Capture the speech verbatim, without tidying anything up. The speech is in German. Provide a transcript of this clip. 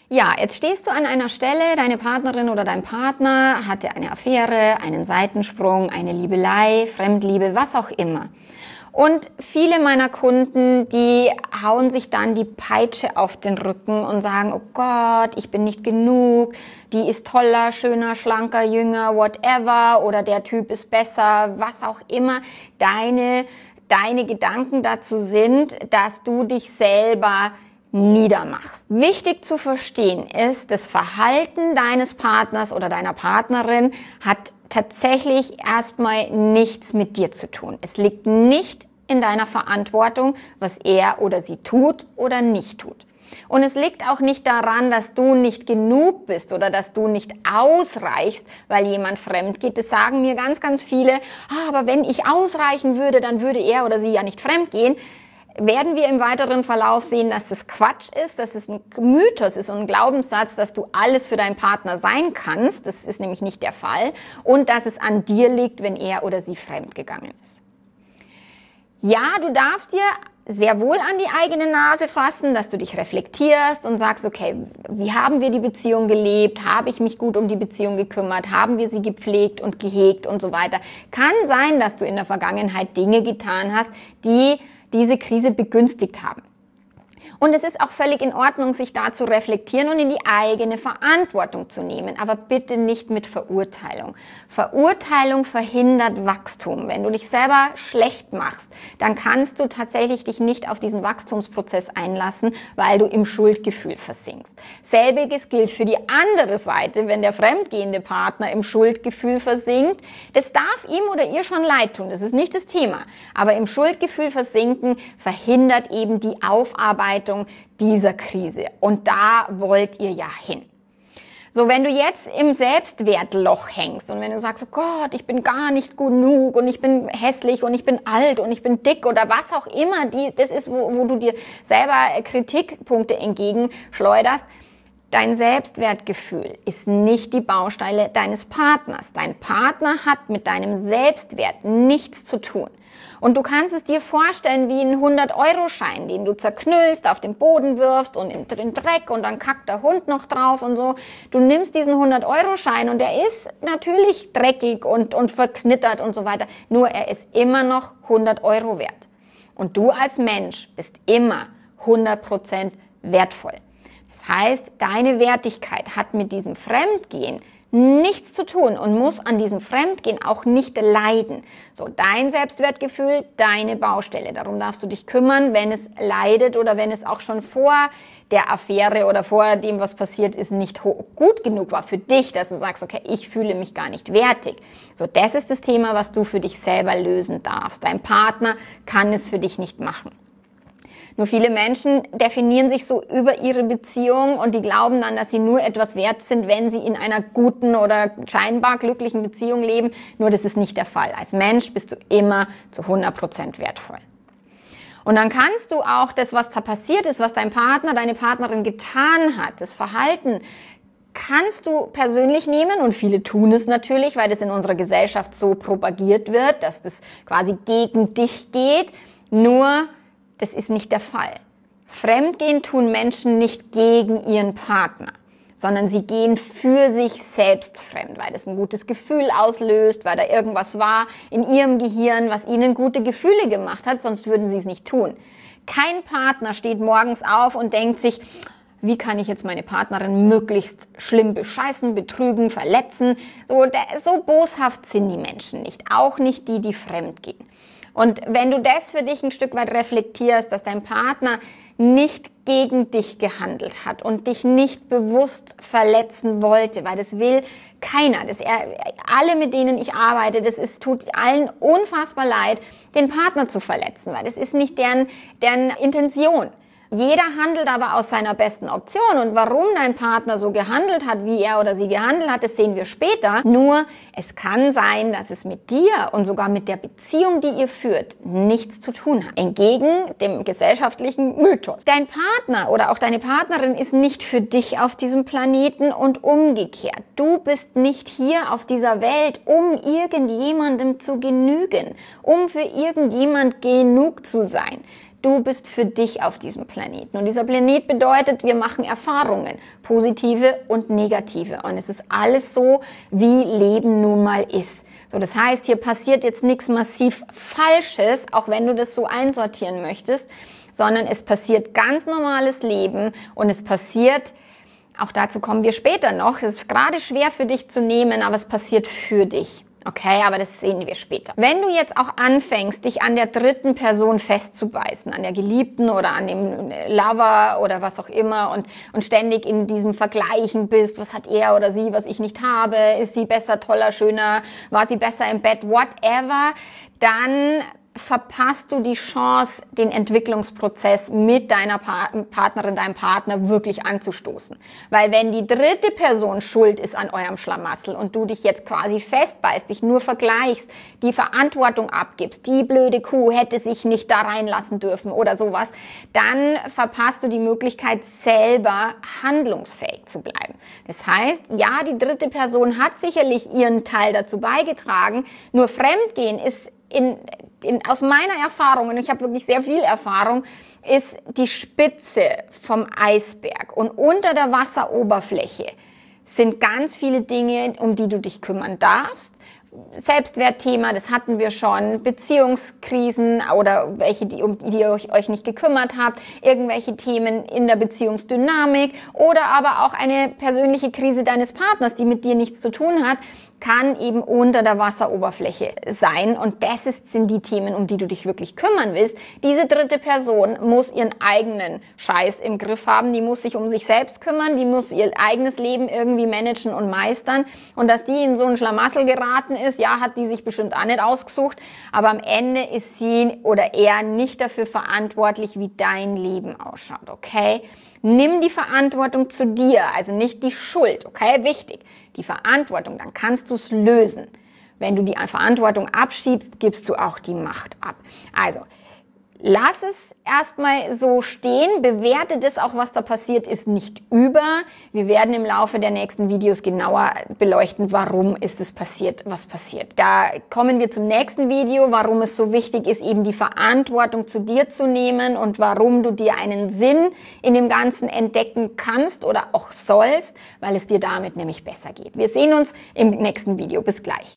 Ja, jetzt stehst du an einer Stelle, deine Partnerin oder dein Partner hatte eine Affäre, einen Seitensprung, eine Liebelei, Fremdliebe, was auch immer. Und viele meiner Kunden, die hauen sich dann die Peitsche auf den Rücken und sagen, oh Gott, ich bin nicht genug, die ist toller, schöner, schlanker, jünger, whatever, oder der Typ ist besser, was auch immer deine, deine Gedanken dazu sind, dass du dich selber niedermachst. Wichtig zu verstehen ist, das Verhalten deines Partners oder deiner Partnerin hat tatsächlich erstmal nichts mit dir zu tun. Es liegt nicht in deiner Verantwortung, was er oder sie tut oder nicht tut. Und es liegt auch nicht daran, dass du nicht genug bist oder dass du nicht ausreichst, weil jemand fremd geht. Das sagen mir ganz, ganz viele, ah, aber wenn ich ausreichen würde, dann würde er oder sie ja nicht fremd gehen. Werden wir im weiteren Verlauf sehen, dass das Quatsch ist, dass es ein Mythos ist und ein Glaubenssatz, dass du alles für deinen Partner sein kannst. Das ist nämlich nicht der Fall. Und dass es an dir liegt, wenn er oder sie fremdgegangen ist. Ja, du darfst dir sehr wohl an die eigene Nase fassen, dass du dich reflektierst und sagst, okay, wie haben wir die Beziehung gelebt? Habe ich mich gut um die Beziehung gekümmert? Haben wir sie gepflegt und gehegt und so weiter? Kann sein, dass du in der Vergangenheit Dinge getan hast, die diese Krise begünstigt haben. Und es ist auch völlig in Ordnung, sich da zu reflektieren und in die eigene Verantwortung zu nehmen, aber bitte nicht mit Verurteilung. Verurteilung verhindert Wachstum. Wenn du dich selber schlecht machst, dann kannst du tatsächlich dich nicht auf diesen Wachstumsprozess einlassen, weil du im Schuldgefühl versinkst. Selbiges gilt für die andere Seite, wenn der fremdgehende Partner im Schuldgefühl versinkt. Das darf ihm oder ihr schon leid tun, das ist nicht das Thema. Aber im Schuldgefühl versinken verhindert eben die Aufarbeitung dieser Krise. Und da wollt ihr ja hin. So, wenn du jetzt im Selbstwertloch hängst und wenn du sagst, oh Gott, ich bin gar nicht genug und ich bin hässlich und ich bin alt und ich bin dick oder was auch immer, die, das ist, wo, wo du dir selber Kritikpunkte entgegenschleuderst. Dein Selbstwertgefühl ist nicht die Bausteine deines Partners. Dein Partner hat mit deinem Selbstwert nichts zu tun. Und du kannst es dir vorstellen wie einen hundert-Euro-Schein, den du zerknüllst, auf den Boden wirfst und in den Dreck und dann kackt der Hund noch drauf und so. Du nimmst diesen hundert-Euro-Schein und der ist natürlich dreckig und, und verknittert und so weiter. Nur er ist immer noch hundert Euro wert. Und du als Mensch bist immer hundert Prozent wertvoll. Das heißt, deine Wertigkeit hat mit diesem Fremdgehen nichts zu tun und muss an diesem Fremdgehen auch nicht leiden. So, dein Selbstwertgefühl, deine Baustelle. Darum darfst du dich kümmern, wenn es leidet oder wenn es auch schon vor der Affäre oder vor dem, was passiert ist, nicht gut genug war für dich, dass du sagst, okay, ich fühle mich gar nicht wertig. So, das ist das Thema, was du für dich selber lösen darfst. Dein Partner kann es für dich nicht machen. Nur viele Menschen definieren sich so über ihre Beziehung und die glauben dann, dass sie nur etwas wert sind, wenn sie in einer guten oder scheinbar glücklichen Beziehung leben. Nur das ist nicht der Fall. Als Mensch bist du immer zu hundert Prozent wertvoll. Und dann kannst du auch das, was da passiert ist, was dein Partner, deine Partnerin getan hat, das Verhalten, kannst du persönlich nehmen und viele tun es natürlich, weil das in unserer Gesellschaft so propagiert wird, dass das quasi gegen dich geht. Nur das ist nicht der Fall. Fremdgehen tun Menschen nicht gegen ihren Partner, sondern sie gehen für sich selbst fremd, weil das ein gutes Gefühl auslöst, weil da irgendwas war in ihrem Gehirn, was ihnen gute Gefühle gemacht hat, sonst würden sie es nicht tun. Kein Partner steht morgens auf und denkt sich, wie kann ich jetzt meine Partnerin möglichst schlimm bescheißen, betrügen, verletzen? So, so boshaft sind die Menschen nicht, auch nicht die, die fremdgehen. Und wenn du das für dich ein Stück weit reflektierst, dass dein Partner nicht gegen dich gehandelt hat und dich nicht bewusst verletzen wollte, weil das will keiner. Das er, alle, mit denen ich arbeite, das ist, tut allen unfassbar leid, den Partner zu verletzen, weil das ist nicht deren, deren Intention. Jeder handelt aber aus seiner besten Option und warum dein Partner so gehandelt hat, wie er oder sie gehandelt hat, das sehen wir später. Nur, es kann sein, dass es mit dir und sogar mit der Beziehung, die ihr führt, nichts zu tun hat. Entgegen dem gesellschaftlichen Mythos. Dein Partner oder auch deine Partnerin ist nicht für dich auf diesem Planeten und umgekehrt. Du bist nicht hier auf dieser Welt, um irgendjemandem zu genügen, um für irgendjemand genug zu sein. Du bist für dich auf diesem Planeten. Und dieser Planet bedeutet, wir machen Erfahrungen, positive und negative. Und es ist alles so, wie Leben nun mal ist. So, das heißt, hier passiert jetzt nichts massiv Falsches, auch wenn du das so einsortieren möchtest, sondern es passiert ganz normales Leben und es passiert, auch dazu kommen wir später noch, es ist gerade schwer für dich zu nehmen, aber es passiert für dich. Okay, aber das sehen wir später. Wenn du jetzt auch anfängst, dich an der dritten Person festzubeißen, an der Geliebten oder an dem Lover oder was auch immer und, und ständig in diesem Vergleichen bist, was hat er oder sie, was ich nicht habe, ist sie besser, toller, schöner, war sie besser im Bett, whatever, dann verpasst du die Chance, den Entwicklungsprozess mit deiner pa Partnerin, deinem Partner wirklich anzustoßen. Weil wenn die dritte Person schuld ist an eurem Schlamassel und du dich jetzt quasi festbeißt, dich nur vergleichst, die Verantwortung abgibst, die blöde Kuh hätte sich nicht da reinlassen dürfen oder sowas, dann verpasst du die Möglichkeit, selber handlungsfähig zu bleiben. Das heißt, ja, die dritte Person hat sicherlich ihren Teil dazu beigetragen, nur Fremdgehen ist In, in, aus meiner Erfahrung, und ich habe wirklich sehr viel Erfahrung, ist die Spitze vom Eisberg. Und unter der Wasseroberfläche sind ganz viele Dinge, um die du dich kümmern darfst. Selbstwertthema, das hatten wir schon, Beziehungskrisen oder welche, die, um die ihr euch, euch nicht gekümmert habt, irgendwelche Themen in der Beziehungsdynamik oder aber auch eine persönliche Krise deines Partners, die mit dir nichts zu tun hat, kann eben unter der Wasseroberfläche sein. Und das ist, sind die Themen, um die du dich wirklich kümmern willst. Diese dritte Person muss ihren eigenen Scheiß im Griff haben, die muss sich um sich selbst kümmern, die muss ihr eigenes Leben irgendwie managen und meistern. Und dass die in so einen Schlamassel geraten ist, ja, hat die sich bestimmt auch nicht ausgesucht, aber am Ende ist sie oder er nicht dafür verantwortlich, wie dein Leben ausschaut, okay? Nimm die Verantwortung zu dir, also nicht die Schuld, okay? Wichtig, die Verantwortung, dann kannst du es lösen. Wenn du die Verantwortung abschiebst, gibst du auch die Macht ab. Also, lass es erstmal so stehen, bewerte das auch, was da passiert ist, nicht über. Wir werden im Laufe der nächsten Videos genauer beleuchten, warum ist es passiert, was passiert. Da kommen wir zum nächsten Video, warum es so wichtig ist, eben die Verantwortung zu dir zu nehmen und warum du dir einen Sinn in dem Ganzen entdecken kannst oder auch sollst, weil es dir damit nämlich besser geht. Wir sehen uns im nächsten Video. Bis gleich.